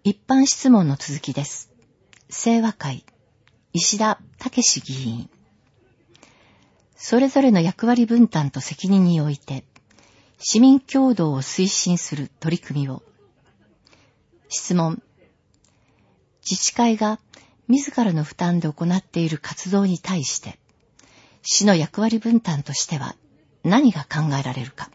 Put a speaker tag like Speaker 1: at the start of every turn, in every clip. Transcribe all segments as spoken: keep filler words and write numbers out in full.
Speaker 1: 一般質問の続きです。清和会、石田武史議員。それぞれの役割分担と責任において、市民協働を推進する取り組みを。質問。自治会が自らの負担で行っている活動に対して、市の役割分担としては何が考えられるか。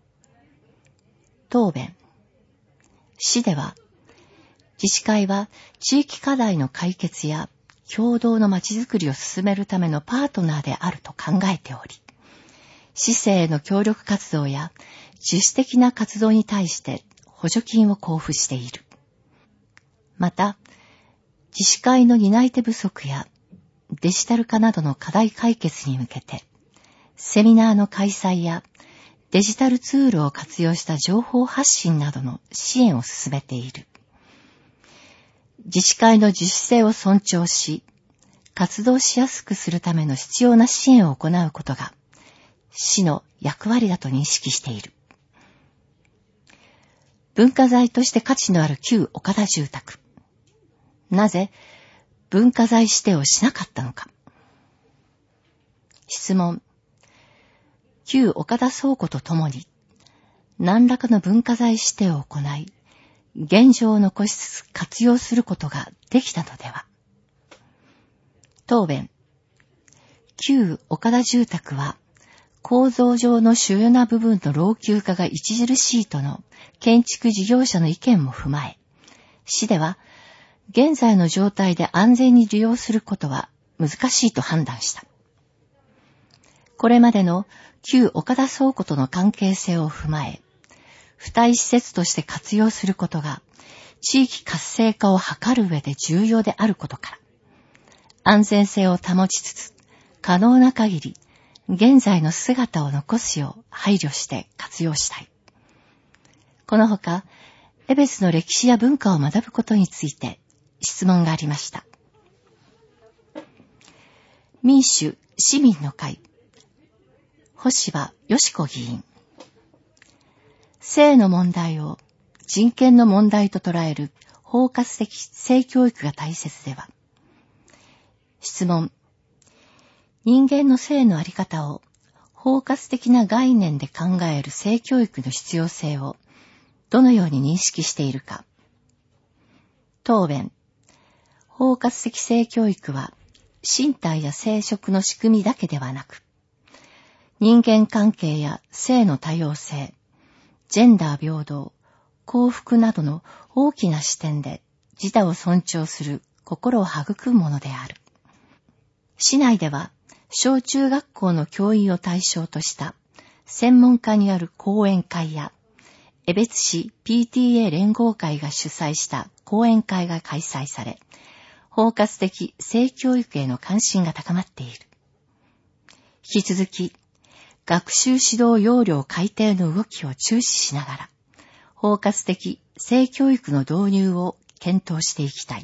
Speaker 1: 答弁。市では、自治会は地域課題の解決や共同のまちづくりを進めるためのパートナーであると考えており、市政への協力活動や自主的な活動に対して補助金を交付している。また、自治会の担い手不足やデジタル化などの課題解決に向けて、セミナーの開催やデジタルツールを活用した情報発信などの支援を進めている。自治会の自主性を尊重し、活動しやすくするための必要な支援を行うことが、市の役割だと認識している。文化財として価値のある旧岡田住宅。なぜ文化財指定をしなかったのか。質問。旧岡田倉庫とともに、何らかの文化財指定を行い、現状を残しつつ活用することができたのでは。答弁。旧岡田住宅は、構造上の主要な部分の老朽化が著しいとの建築事業者の意見も踏まえ、市では、現在の状態で安全に利用することは難しいと判断した。これまでの旧岡田倉庫との関係性を踏まえ、付帯施設として活用することが地域活性化を図る上で重要であることから、安全性を保ちつつ、可能な限り現在の姿を残すよう配慮して活用したい。このほか、江別の歴史や文化を学ぶことについて質問がありました。民主・市民の会、星葉よし子議員。性の問題を人権の問題と捉える包括的性教育が大切では。質問。人間の性のあり方を包括的な概念で考える性教育の必要性をどのように認識しているか。答弁。包括的性教育は身体や生殖の仕組みだけではなく、人間関係や性の多様性、ジェンダー平等、幸福などの大きな視点で自他を尊重する心を育むものである。市内では小中学校の教員を対象とした専門家による講演会や江別市 ピーティーエー 連合会が主催した講演会が開催され、包括的性教育への関心が高まっている。引き続き、学習指導要領改定の動きを注視しながら、包括的性教育の導入を検討していきたい。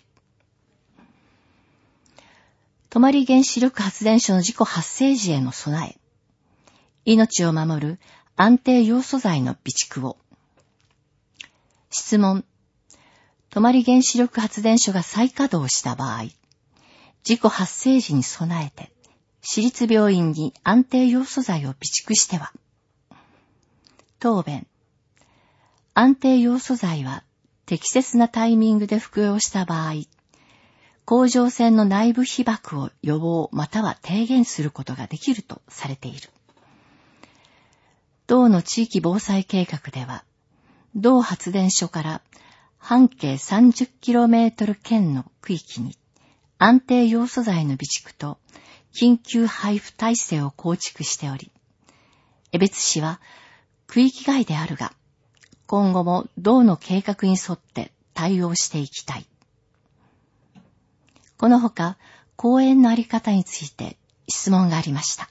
Speaker 1: 泊原子力発電所の事故発生時への備え、命を守る安定ヨウ素材の備蓄を。質問。泊原子力発電所が再稼働した場合、事故発生時に備えて、市立病院に安定ヨウ素材を備蓄しては。答弁。安定ヨウ素材は適切なタイミングで服用した場合、甲状腺の内部被曝を予防または低減することができるとされている。同の地域防災計画では、同発電所から半径 さんじゅっキロメートル 圏の区域に安定ヨウ素材の備蓄と緊急配布体制を構築しており、江別市は区域外であるが、今後も同の計画に沿って対応していきたい。このほか、公園のあり方について質問がありました。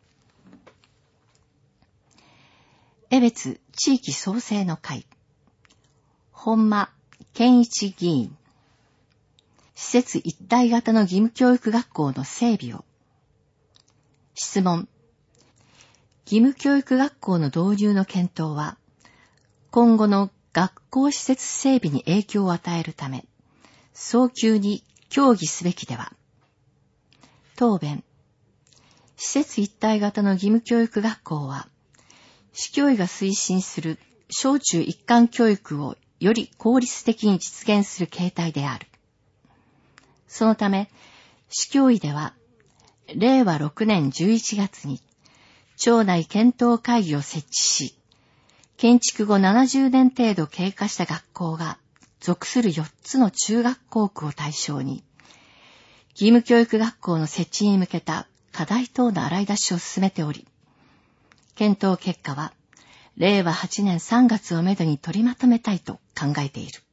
Speaker 1: 江別地域創生の会、本間健一議員。施設一体型の義務教育学校の整備を。質問。義務教育学校の導入の検討は、今後の学校施設整備に影響を与えるため、早急に協議すべきでは。答弁。施設一体型の義務教育学校は、市教委が推進する小中一貫教育をより効率的に実現する形態である。そのため、市教委では、れいわろくねんじゅういちがつに、町内検討会議を設置し、建築後ななじゅうねん程度経過した学校が属するよっつの中学校区を対象に、義務教育学校の設置に向けた課題等の洗い出しを進めており、検討結果は、れいわはちねんさんがつをめどに取りまとめたいと考えている。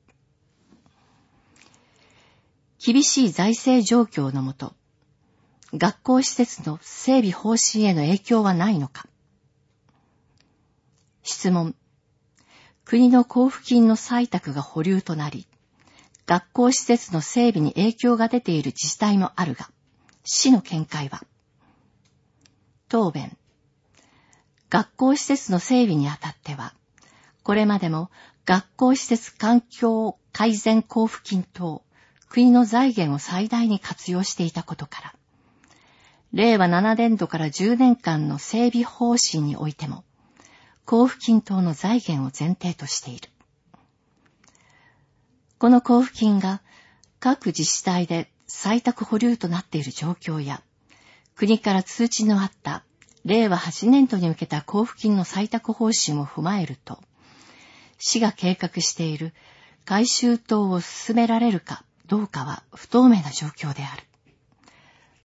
Speaker 1: 厳しい財政状況のもと、学校施設の整備方針への影響はないのか。質問。国の交付金の採択が保留となり、学校施設の整備に影響が出ている自治体もあるが、市の見解は。答弁。学校施設の整備にあたっては、これまでも学校施設環境改善交付金等、国の財源を最大に活用していたことから、れいわななねんどからじゅうねんかんの整備方針においても、交付金等の財源を前提としている。この交付金が各自治体で採択保留となっている状況や、国から通知のあったれいわはちねんどに向けた交付金の採択方針を踏まえると、市が計画している改修等を進められるかどうかは不透明な状況である。